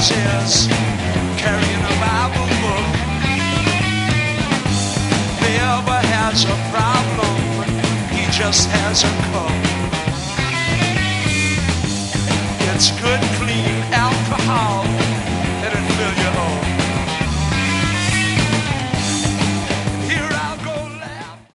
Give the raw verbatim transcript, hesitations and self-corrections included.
says, carrying a Bible book. If he ever has a problem, he just has a cup.